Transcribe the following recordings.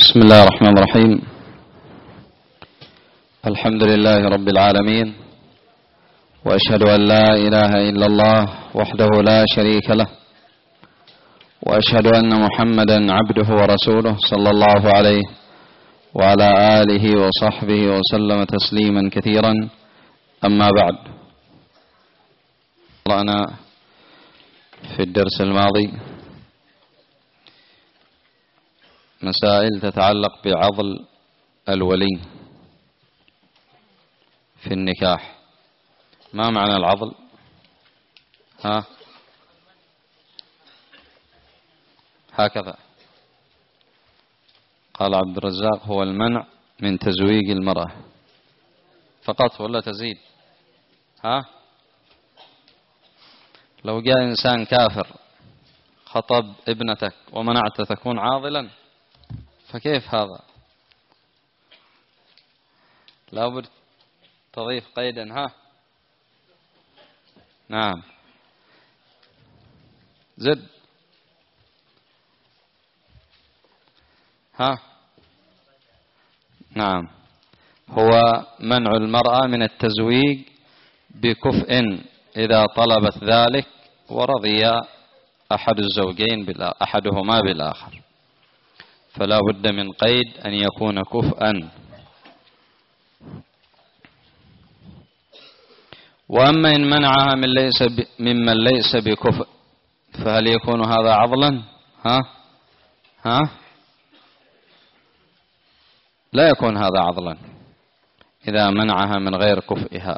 بسم الله الرحمن الرحيم. الحمد لله رب العالمين، وأشهد أن لا إله إلا الله وحده لا شريك له، وأشهد أن محمدا عبده ورسوله صلى الله عليه وعلى آله وصحبه وسلم تسليما كثيرا. أما بعد، قرأنا في الدرس الماضي مسائل تتعلق بعضل الولي في النكاح. ما معنى العضل؟ هكذا قال عبد الرزاق: هو المنع من تزويج المرأة فقط ولا تزيد؟ لو جاء إنسان كافر خطب ابنتك ومنعت تكون عاضلا، فكيف هذا؟ لابد تضيف قيدا. نعم، زد. نعم، هو منع المرأة من التزويج بكفء إذا طلبت ذلك ورضي أحد الزوجين أحدهما بالآخر، فلا بد من قيد أن يكون كفءا. وأما إن منعها ممن ليس بكفء، فهل يكون هذا عضلا؟ لا يكون هذا عضلا إذا منعها من غير كفئها.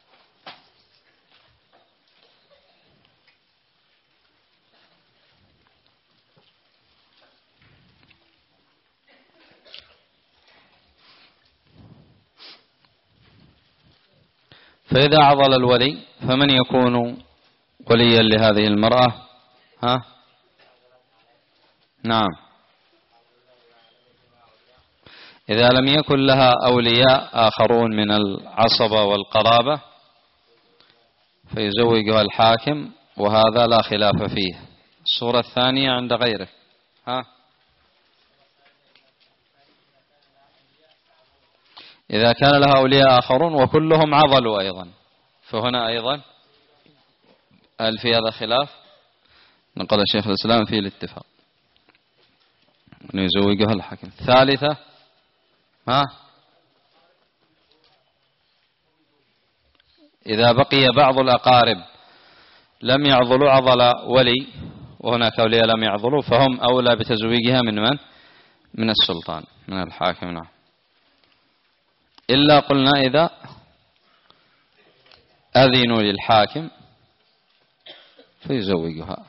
فإذا عضل الولي فمن يكون وليا لهذه المرأة؟ نعم، إذا لم يكن لها أولياء آخرون من العصبة والقرابة فيزوجها الحاكم، وهذا لا خلاف فيه. الصورة الثانية عند غيره. إذا كان لها أولياء آخرون وكلهم عضلوا أيضا، فهنا أيضا هل في هذا خلاف؟ نقل شيخ الإسلام فيه الاتفاق أن يزوجها الحاكم. الثالثة إذا بقي بعض الأقارب لم يعضلوا عضل ولي، وهناك أولياء لم يعضلوا، فهم أولى بتزويجها من من؟ من السلطان، من الحاكم. نعم، إلا قلنا إذا أذنوا للحاكم فيزوجها.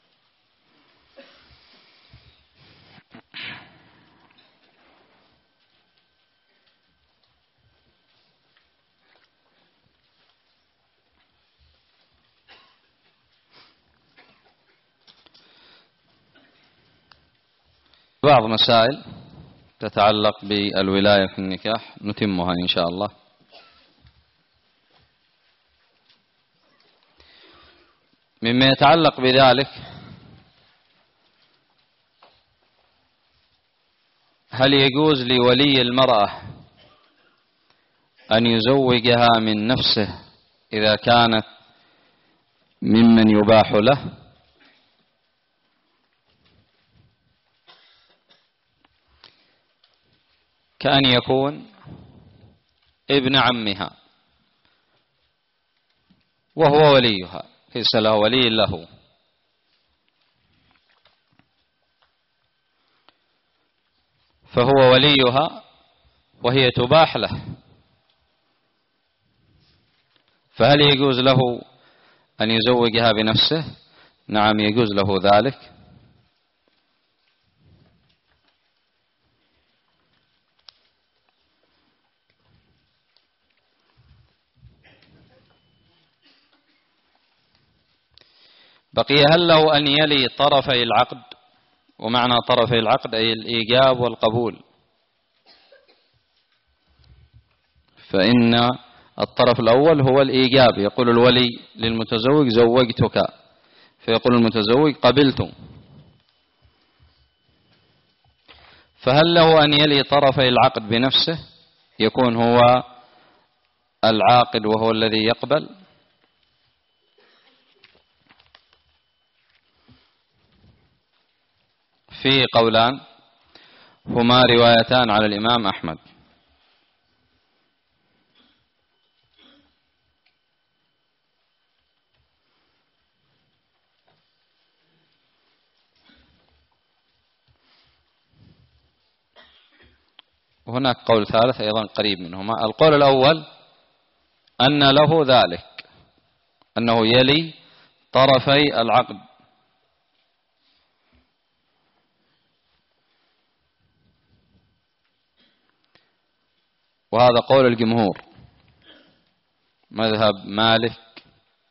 بعض مسائل تتعلق بالولاية في النكاح نتمها إن شاء الله. مما يتعلق بذلك: هل يجوز لولي المرأة أن يزوجها من نفسه إذا كانت ممن يباح له؟ كأن يكون ابن عمها وهو وليها، ليس له ولي له، فهو وليها وهي تباح له، فهل يجوز له أن يزوجها بنفسه؟ نعم، يجوز له ذلك. بقي هل له أن يلي طرفي العقد؟ ومعنى طرفي العقد أي الإيجاب والقبول، فإن الطرف الأول هو الإيجاب، يقول الولي للمتزوج: زوجتك، فيقول المتزوج: قبلت. فهل له أن يلي طرفي العقد بنفسه يكون هو العاقد وهو الذي يقبل؟ في قولان هما روايتان على الإمام أحمد. وهناك قول ثالث أيضا قريب منهما. القول الأول أن له ذلك، أنه يلي طرفي العقد، وهذا قول الجمهور، مذهب مالك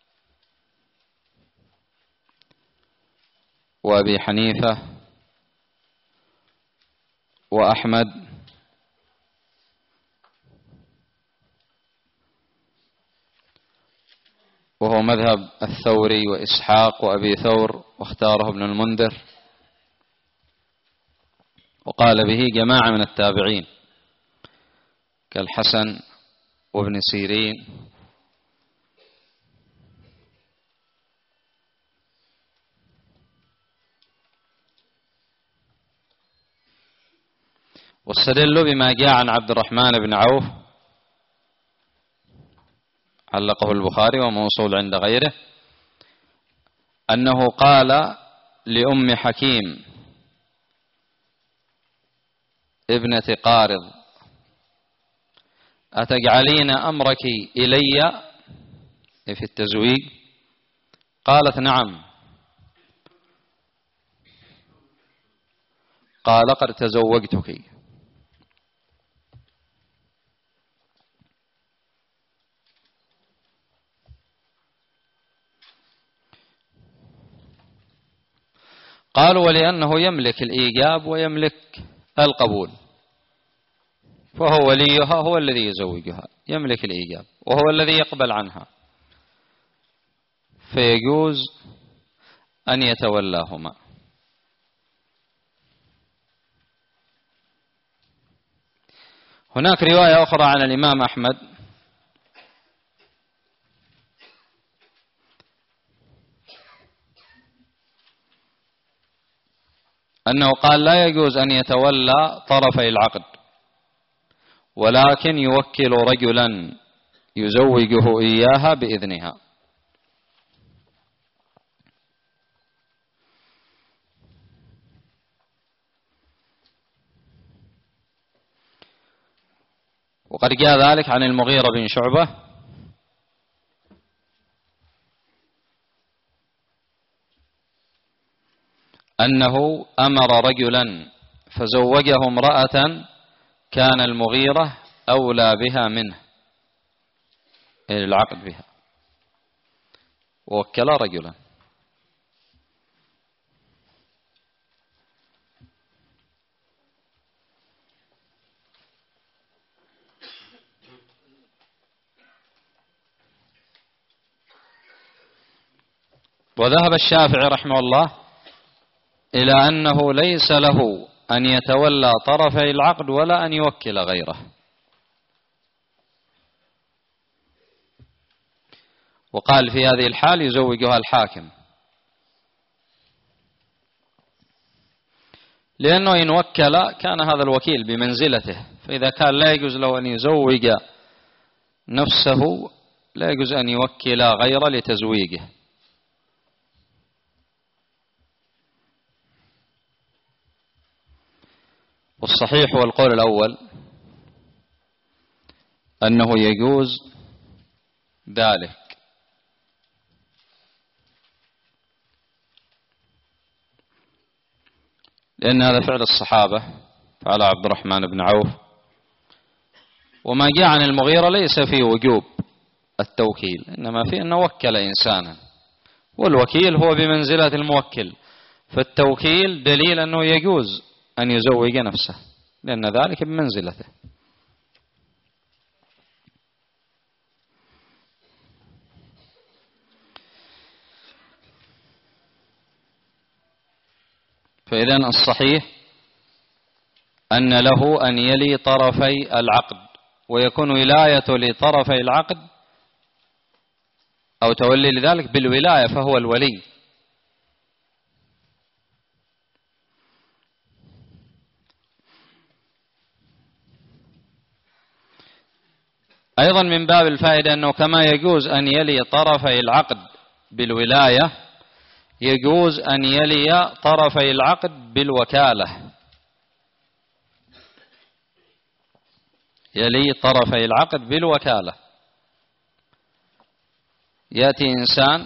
وأبي حنيفة وأحمد وهو مذهب الثوري وإسحاق وأبي ثور، واختاره ابن المنذر، وقال به جماعة من التابعين كالحسن وابن سيرين واستدلوا بما جاء عن عبد الرحمن بن عوف علقه البخاري وموصول عند غيره، أنه قال لأم حكيم ابنة قارض أتجعلين أمرك إلي في التزويج؟ قالت نعم. قال قد تزوجتك. قالوا ولأنه يملك الإيجاب ويملك القبول، فهو وليها، هو الذي يزوجها، يملك الإيجاب وهو الذي يقبل عنها، فيجوز أن يتولاهما. هناك رواية أخرى عن الإمام أحمد أنه قال لا يجوز أن يتولى طرفي العقد، ولكن يوكل رجلا يزوجه إياها بإذنها. وقد جاء ذلك عن المغيرة بن شعبة أنه أمر رجلا فزوجه امرأة كان المغيرة أولى بها منه العقد بها، ووكل رجلا. وذهب الشافعي رحمه الله إلى أنه ليس له أن يتولى طرفي العقد ولا أن يوكل غيره، وقال في هذه الحال يزوجها الحاكم، لأنه إن وكل كان هذا الوكيل بمنزلته، فإذا كان لا يجوز له أن يزوج نفسه لا يجوز أن يوكل غيره لتزويجه. والصحيح هو القول الأول أنه يجوز ذلك، لأن هذا فعل الصحابة، فعل عبد الرحمن بن عوف. وما جاء عن المغيرة ليس فيه وجوب التوكيل، إنما فيه أنه وكل إنسانا، والوكيل هو بمنزلة الموكل، فالتوكيل دليل أنه يجوز أن يزوج نفسه، لأن ذلك بمنزلته. فإذن الصحيح أن له أن يلي طرفي العقد، ويكون ولاية لطرفي العقد أو تولي لذلك بالولاية، فهو الولي. أيضا من باب الفائدة أنه كما يجوز أن يلي طرفي العقد بالولاية، يجوز أن يلي طرفي العقد بالوكالة. يلي طرفي العقد بالوكالة. يأتي إنسان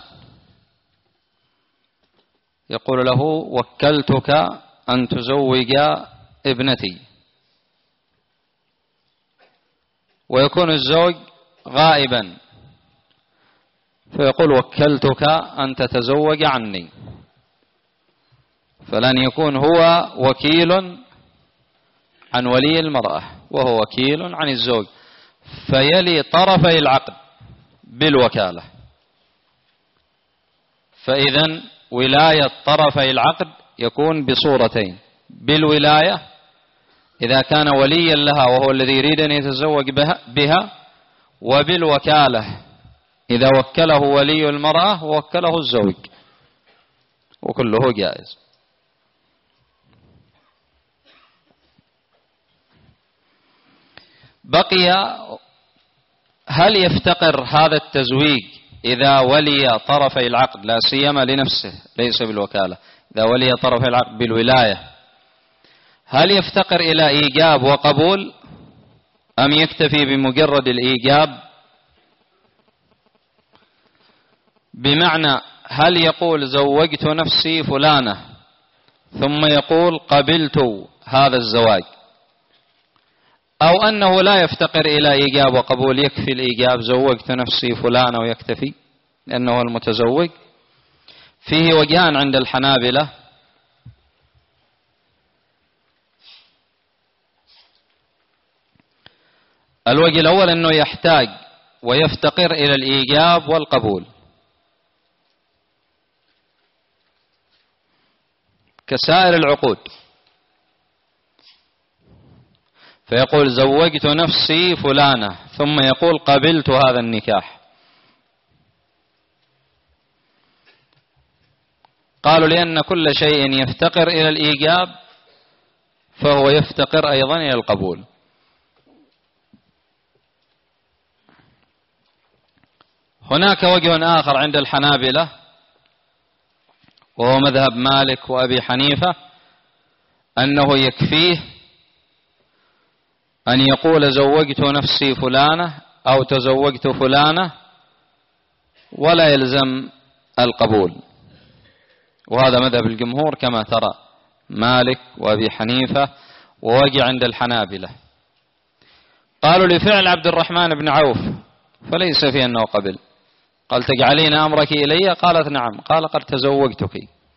يقول له: وكلتك أن تزوج ابنتي، ويكون الزوج غائبا، فيقول: وكلتك أن تتزوج عني، فلن يكون هو وكيل عن ولي المرأة، وهو وكيل عن الزوج، فيلي طرفي العقد بالوكالة. فإذا ولاية طرفي العقد يكون بصورتين: بالولاية إذا كان وليا لها وهو الذي يريد أن يتزوج بها، وبالوكالة إذا وكله ولي المرأة ووكله الزوج، وكله جائز. بقي هل يفتقر هذا التزويج إذا ولي طرفي العقد، لا سيما لنفسه ليس بالوكالة، إذا ولي طرفي العقد بالولاية، هل يفتقر إلى إيجاب وقبول أم يكتفي بمجرد الإيجاب؟ بمعنى هل يقول زوجت نفسي فلانة ثم يقول قبلت هذا الزواج، أو أنه لا يفتقر إلى إيجاب وقبول، يكفي الإيجاب زوجت نفسي فلانة ويكتفي لأنه المتزوج؟ فيه وجهان عند الحنابلة. الوجه الأول أنه يحتاج ويفتقر إلى الإيجاب والقبول كسائر العقود، فيقول زوجت نفسي فلانة ثم يقول قبلت هذا النكاح. قالوا لأن كل شيء يفتقر إلى الإيجاب فهو يفتقر أيضا إلى القبول. هناك وجه آخر عند الحنابلة وهو مذهب مالك وأبي حنيفة، أنه يكفيه أن يقول زوجت نفسي فلانة أو تزوجت فلانة ولا يلزم القبول، وهذا مذهب الجمهور كما ترى، مالك وأبي حنيفة، ووجه عند الحنابلة. قالوا لفعل عبد الرحمن بن عوف فليس في أنه قبل، قال تجعلين أمرك إلي؟ قالت نعم، قال قد تزوجتك.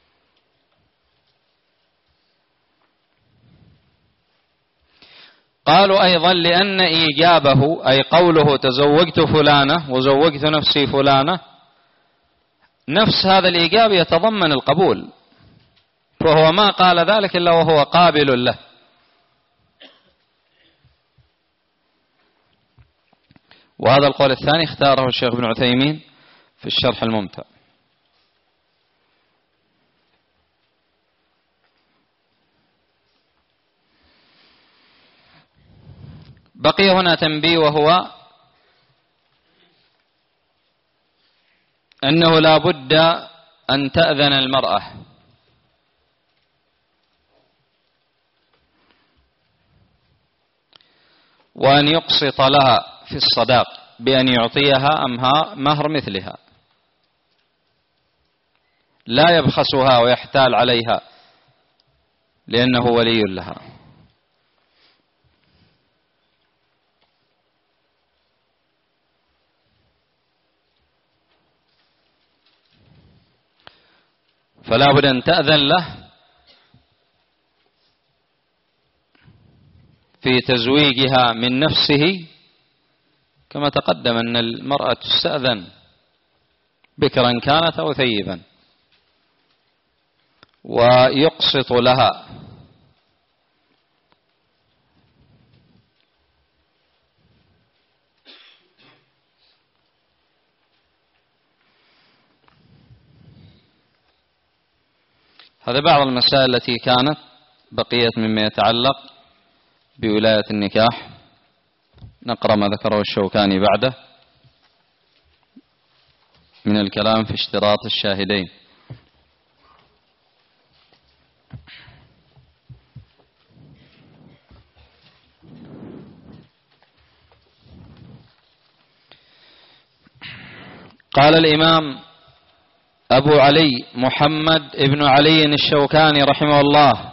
قالوا أيضا لأن إيجابه أي قوله تزوجت فلانة وزوجت نفسي فلانة نفس هذا الإيجاب يتضمن القبول، فهو ما قال ذلك إلا وهو قابل له. وهذا القول الثاني اختاره الشيخ ابن عثيمين في الشرح الممتع. بقي هنا تنبيه، وهو أنه لا بد أن تأذن المرأة وأن يقسط لها في الصداق بأن يعطيها مهر مثلها، لا يبخسها ويحتال عليها لأنه ولي لها. فلا بد أن تأذن له في تزويجها من نفسه، كما تقدم أن المرأة تستأذن بكرا كانت أو ثيبا، ويقسط لها هذا بعض المسائل التي كانت بقيت مما يتعلق بولاية النكاح. نقرأ ما ذكره الشوكاني بعده من الكلام في اشتراط الشاهدين. قال الإمام أبو علي محمد ابن علي الشوكاني رحمه الله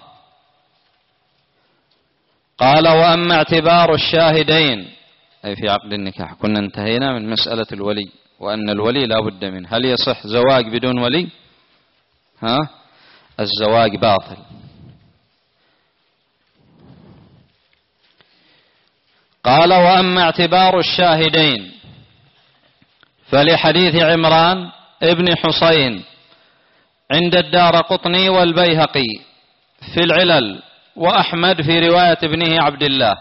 قال: وأما اعتبار الشاهدين أي في عقد النكاح، كنا انتهينا من مسألة الولي وأن الولي لا بد منه. هل يصح زواج بدون ولي؟ الزواج باطل. قال: وأما اعتبار الشاهدين فلحديث عمران ابن حسين عند الدارقطني والبيهقي في العلل، وأحمد في رواية ابنه عبد الله.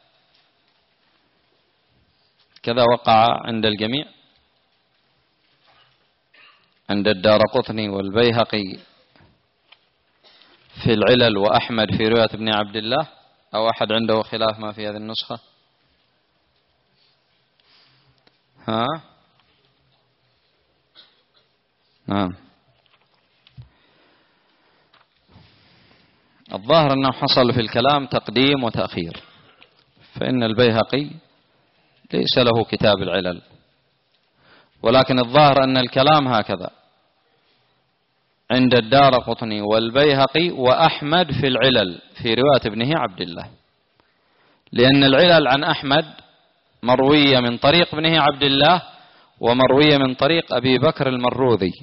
كذا وقع عند الجميع، عند الدارقطني والبيهقي في العلل، وأحمد في رواية ابن عبد الله، أو أحد عنده خلاف ما في هذه النسخة؟ نعم. الظاهر أنه حصل في الكلام تقديم وتأخير، فإن البيهقي ليس له كتاب العلل، ولكن الظاهر أن الكلام هكذا: عند الدارقطني والبيهقي وأحمد في العلل في رواية ابنه عبد الله، لأن العلل عن أحمد مروية من طريق ابنه عبد الله ومروية من طريق أبي بكر المروذي.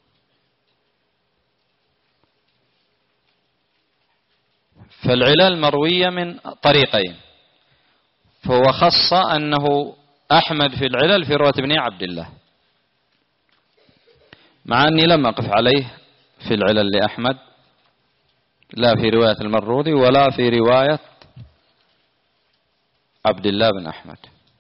فالعلل مروية من طريقين، فهو خص أنه أحمد في العلل في رواية ابن عبد الله، مع أني لم أقف عليه في العلل لأحمد، لا في رواية المروذي ولا في رواية عبد الله بن أحمد.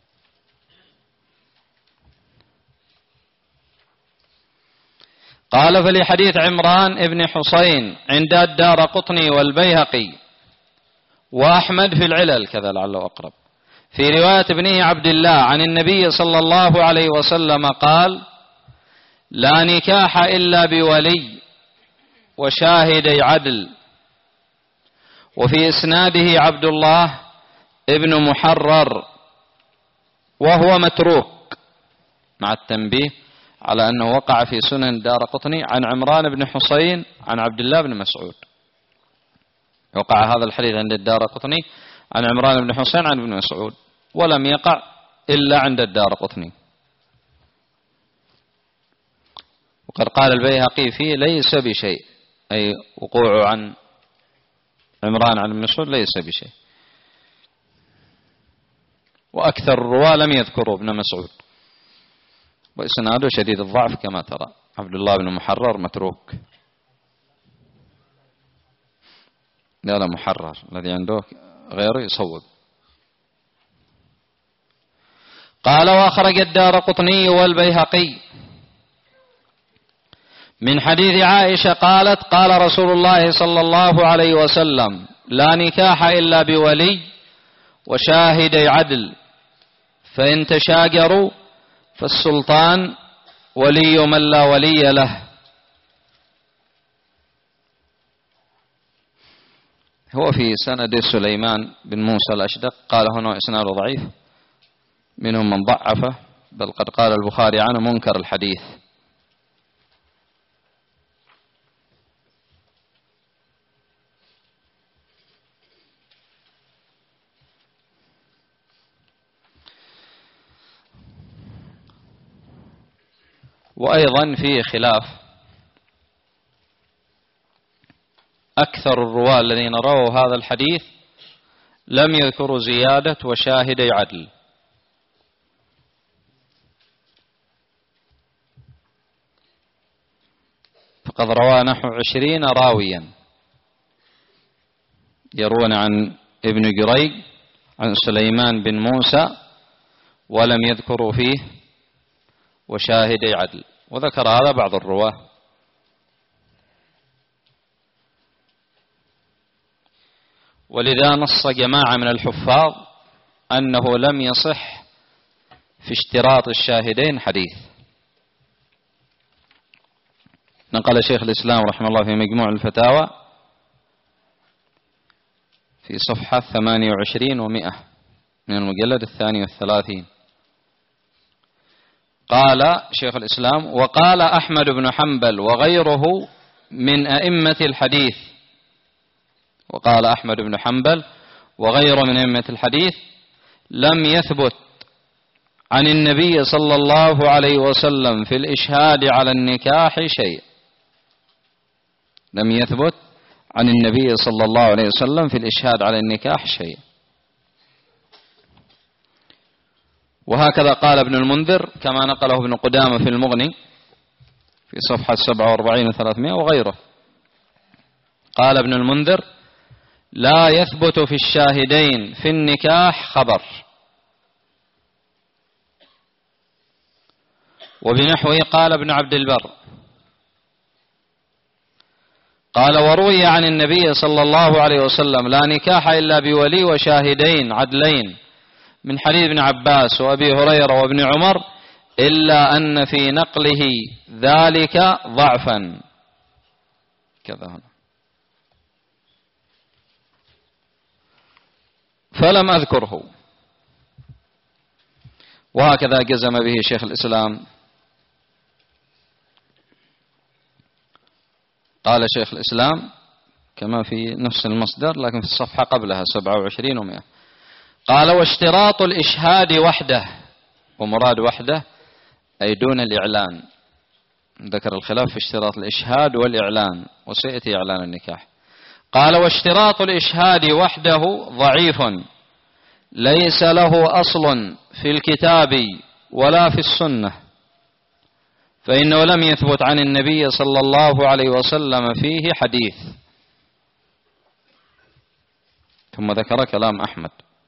قال: فلحديث عمران ابن حسين عند الدارقطني والبيهقي وأحمد في العلل كذا لعله أقرب في رواية ابنه عبد الله عن النبي صلى الله عليه وسلم قال: لا نكاح إلا بولي وشاهدي عدل. وفي إسناده عبد الله ابن محرر وهو متروك، مع التنبيه على أنه وقع في سنن الدارقطني عن عمران بن حسين عن عبد الله بن مسعود. وقع هذا الحديث عند الدارقطني عن عمران بن حسين عن ابن مسعود، ولم يقع إلا عند الدارقطني. وقد قال البيهقي فيه ليس بشيء، أي وقوعه عن عمران عن ابن مسعود ليس بشيء. وأكثر الرواة لم يذكروا ابن مسعود، وإسناده شديد الضعف كما ترى. عبد الله بن محرر متروك، لا محرر، الذي عنده غيره يصوب. قال: وأخرج الدارقطني والبيهقي من حديث عائشة قالت: قال رسول الله صلى الله عليه وسلم: لا نكاح إلا بولي وشاهدي عدل، فإن تشاجروا فالسلطان ولي من لا ولي له. هو في سند سليمان بن موسى الأشدق، قال هنا إسناده ضعيف، منهم من ضعفه، بل قد قال البخاري عنه منكر الحديث. وأيضا فيه خلاف، أكثر الرواة الذين رووا هذا الحديث لم يذكروا زيادة وشاهدي عدل، فقد روى نحو 20 راويا يروون عن ابن جريج عن سليمان بن موسى، ولم يذكروا فيه وشاهدي عدل، وذكر هذا بعض الرواة. ولذا نص جماعة من الحفاظ أنه لم يصح في اشتراط الشاهدين حديث. نقل شيخ الإسلام رحمه الله في مجموع الفتاوى في صفحة 28 و100 من المجلد 32، قال شيخ الإسلام: وقال أحمد بن حنبل وغيره من أئمة الحديث، وقال أحمد بن حنبل وغيره من أئمة الحديث: لم يثبت عن النبي صلى الله عليه وسلم في الإشهاد على النكاح شيء. لم يثبت عن النبي صلى الله عليه وسلم في الإشهاد على النكاح شيء. وهكذا قال ابن المنذر كما نقله ابن قدامة في المغني في صفحة 47 و300 وغيره. قال ابن المنذر: لا يثبت في الشاهدين في النكاح خبر. وبنحوه قال ابن عبد البر، قال: وروي عن النبي صلى الله عليه وسلم: لا نكاح إلا بولي وشاهدين عدلين، من حديث ابن عباس وأبي هريرة وابن عمر، إلا أن في نقله ذلك ضعفا. كذا هنا فلم أذكره. وهكذا جزم به شيخ الإسلام. قال شيخ الإسلام كما في نفس المصدر لكن في الصفحة قبلها 27 و100، قال: واشتراط الإشهاد وحده، ومراد وحده أي دون الإعلان. ذكر الخلاف في اشتراط الإشهاد والإعلان، وسيأتي إعلان النكاح. قال: واشتراط الإشهاد وحده ضعيف، ليس له أصل في الكتاب ولا في السنة، فإنه لم يثبت عن النبي صلى الله عليه وسلم فيه حديث. ثم ذكر كلام أحمد.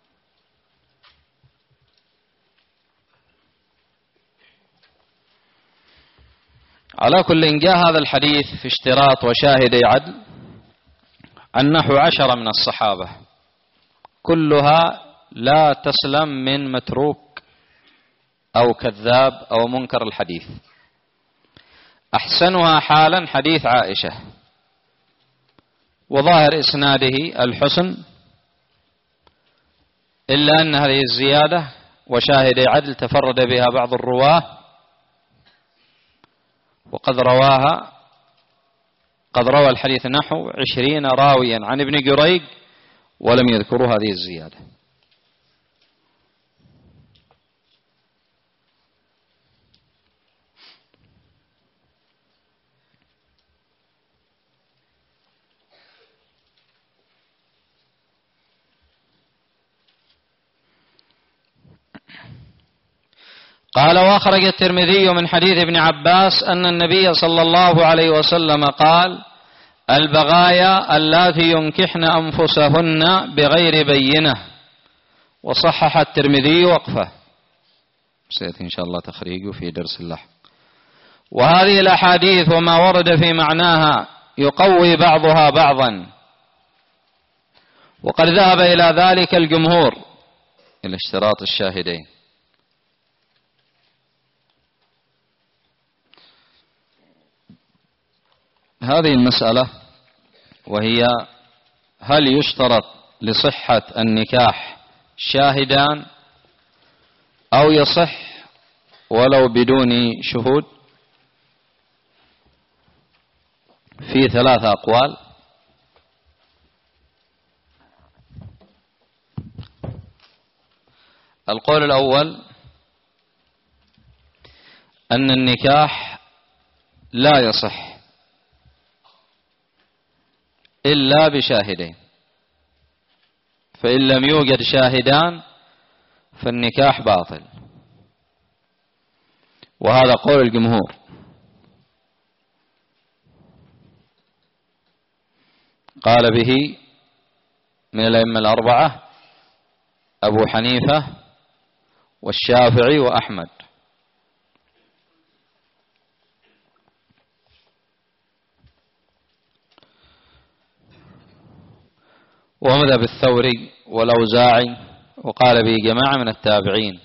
على كل إن جاء هذا الحديث في اشتراط وشاهدي عدل عن نحو 10 من الصحابة، كلها لا تسلم من متروك أو كذاب أو منكر الحديث. أحسنها حالا حديث عائشة، وظاهر إسناده الحسن، إلا أن هذه الزيادة وشاهدي عدل تفرد بها بعض الرواه، وقد روى الحديث نحو 20 راويا عن ابن جريج ولم يذكروا هذه الزيادة. قال: وأخرج الترمذي من حديث ابن عباس أن النبي صلى الله عليه وسلم قال: البغايا اللاتي ينكحن أنفسهن بغير بينة. وصحح الترمذي وقفه، سيأتي إن شاء الله تخريجه في درس اللحم. وهذه الأحاديث وما ورد في معناها يقوي بعضها بعضا، وقد ذهب إلى ذلك الجمهور، إلى اشتراط الشاهدين. هذه المسألة وهي: هل يشترط لصحة النكاح شاهدان أو يصح ولو بدون شهود؟ في 3 أقوال. القول الأول أن النكاح لا يصح إلا بشاهدين، فإن لم يوجد شاهدان فالنكاح باطل، وهذا قول الجمهور. قال به من الأئمة الأربعة أبو حنيفة والشافعي وأحمد. ومذهب الثوري والأوزاعي، وقال به جماعة من التابعين.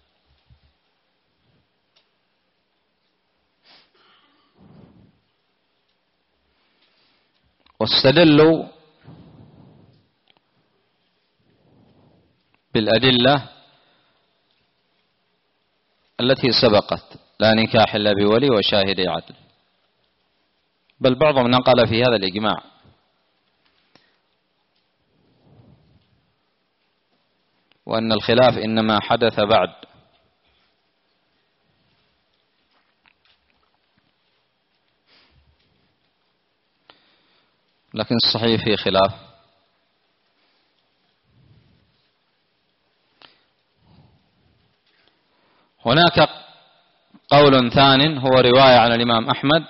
واستدلوا بالأدلة التي سبقت: لا نكاح إلا بولي وشاهدي عدل. بل بعضهم نقل في هذا الإجماع. وأن الخلاف إنما حدث بعد. لكن الصحيح فيه خلاف. هناك قول ثان هو رواية عن الإمام أحمد،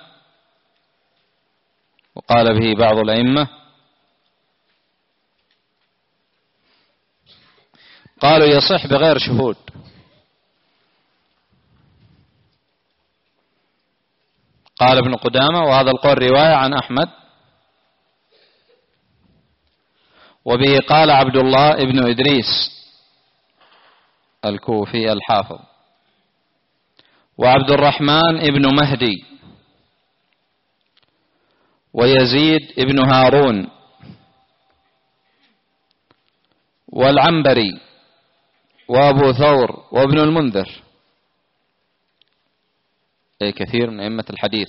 وقال به بعض الأئمة، قالوا يصح بغير شهود. قال ابن قدامة: وهذا القول رواية عن أحمد، وبه قال عبد الله ابن إدريس الكوفي الحافظ، وعبد الرحمن ابن مهدي، ويزيد ابن هارون، والعنبري، وأبو ثور، وابن المنذر. أي كثير من أئمة الحديث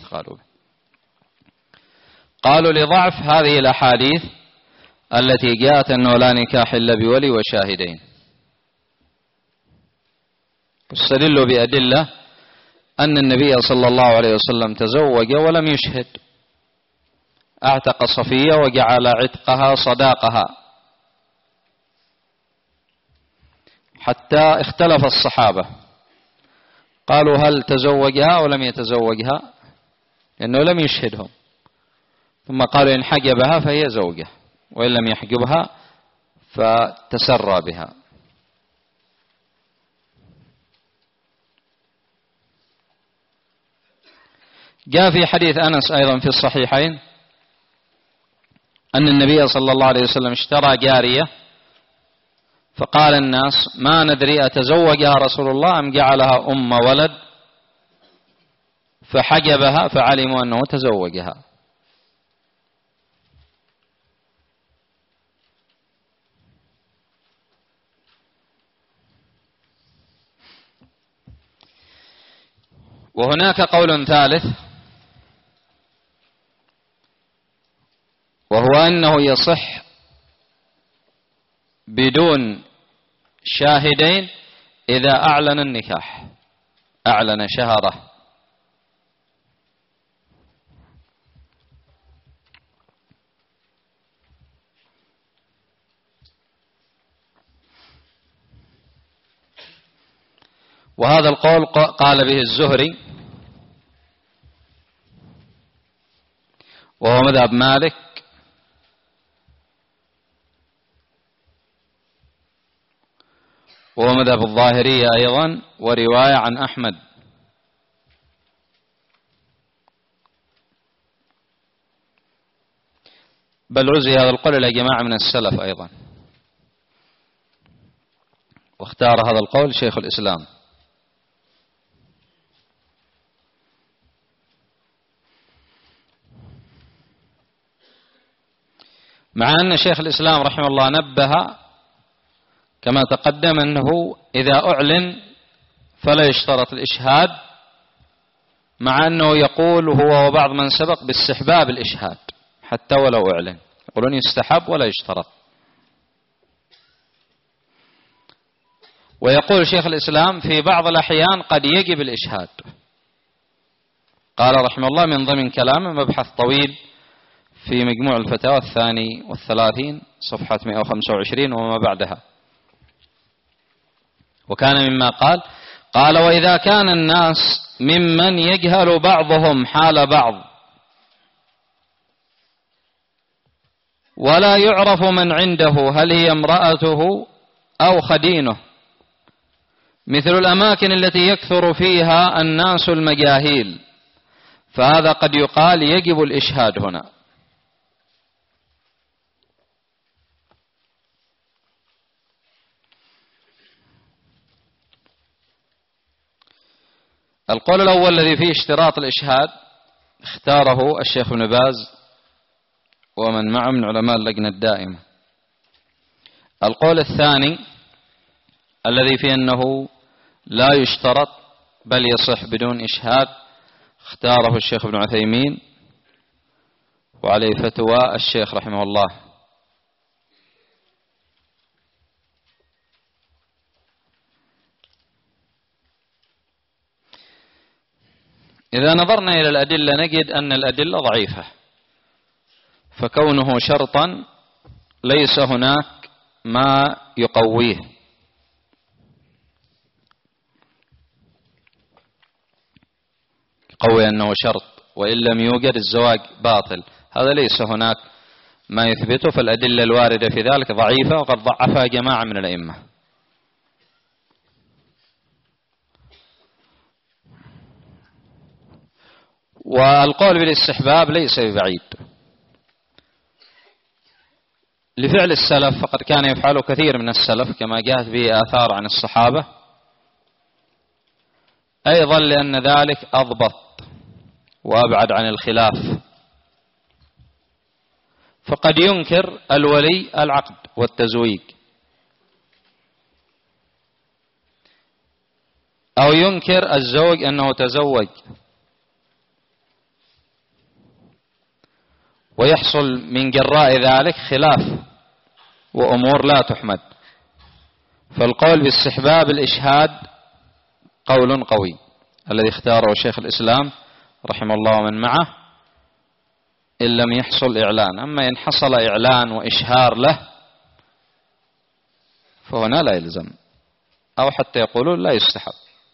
قالوا لضعف هذه الأحاديث التي جاءت أنه لا نكاح إلا بولي وشاهدين. استدلوا بأدلة أن النبي صلى الله عليه وسلم تزوج ولم يشهد، اعتق صفية وجعل عتقها صداقها، حتى اختلف الصحابة قالوا هل تزوجها أو لم يتزوجها، لأنه لم يشهدهم. ثم قالوا إن حجبها فهي زوجة، وإن لم يحجبها فتسرى بها. جاء في حديث أنس أيضا في الصحيحين أن النبي صلى الله عليه وسلم اشترى جارية، فقال الناس: ما ندري أتزوجها رسول الله أم جعلها أم ولد، فحجبها فعلموا أنه تزوجها. وهناك قول ثالث، وهو أنه يصح بدون شاهدين إذا أعلن النكاح، أعلن شهره. وهذا القول قال به الزهري، وهو مذهب مالك، وهو مذهب الظاهرية أيضا، ورواية عن أحمد. بل رزي هذا القول إلى جماعة من السلف أيضا، واختار هذا القول شيخ الإسلام. مع أن شيخ الإسلام رحمه الله نبه كما تقدم أنه إذا أعلن فلا يشترط الإشهاد، مع أنه يقول هو وبعض من سبق باستحباب الإشهاد حتى ولو أعلن، يقولون يستحب ولا يشترط. ويقول شيخ الإسلام في بعض الأحيان قد يجب الإشهاد. قال رحمه الله من ضمن كلامه مبحث طويل في مجموع الفتاوى 32 صفحة 125 وما بعدها. وكان مما قال وإذا كان الناس ممن يجهل بعضهم حال بعض ولا يعرف من عنده هل هي امرأته أو خدينه، مثل الأماكن التي يكثر فيها الناس المجاهيل، فهذا قد يقال يجب الإشهاد هنا. القول الأول الذي فيه اشتراط الإشهاد اختاره الشيخ ابن باز ومن معه من علماء اللجنة الدائمة. القول الثاني الذي فيه أنه لا يشترط بل يصح بدون إشهاد اختاره الشيخ ابن عثيمين وعليه فتوى الشيخ رحمه الله. إذا نظرنا إلى الأدلة نجد أن الأدلة ضعيفة، فكونه شرطا ليس هناك ما يقويه. يقوي أنه شرط وإن لم يوجد الزواج باطل، هذا ليس هناك ما يثبته، فالأدلة الواردة في ذلك ضعيفة وقد ضعفها جماعة من الأئمة. والقول بالاستحباب ليس ببعيد لفعل السلف، فقد كان يفعله كثير من السلف كما جاءت به آثار عن الصحابة، أيضا لأن ذلك أضبط وأبعد عن الخلاف. فقد ينكر الولي العقد والتزويج، أو ينكر الزوج أنه تزوج، ويحصل من جراء ذلك خلاف وأمور لا تحمد. فالقول باستحباب الإشهاد قول قوي الذي اختاره شيخ الإسلام رحمه الله ومن معه، إن لم يحصل إعلان. أما إن حصل إعلان وإشهار له فهنا لا يلزم، أو حتى يقولون لا يستحب،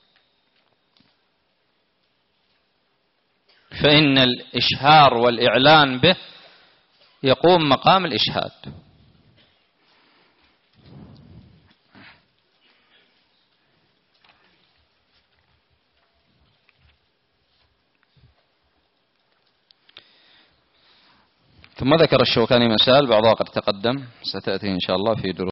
فإن الإشهار والإعلان به يقوم مقام الإشهاد. ثم ذكر الشوكاني مسائل بعضها قد تقدم ستأتي إن شاء الله في دروس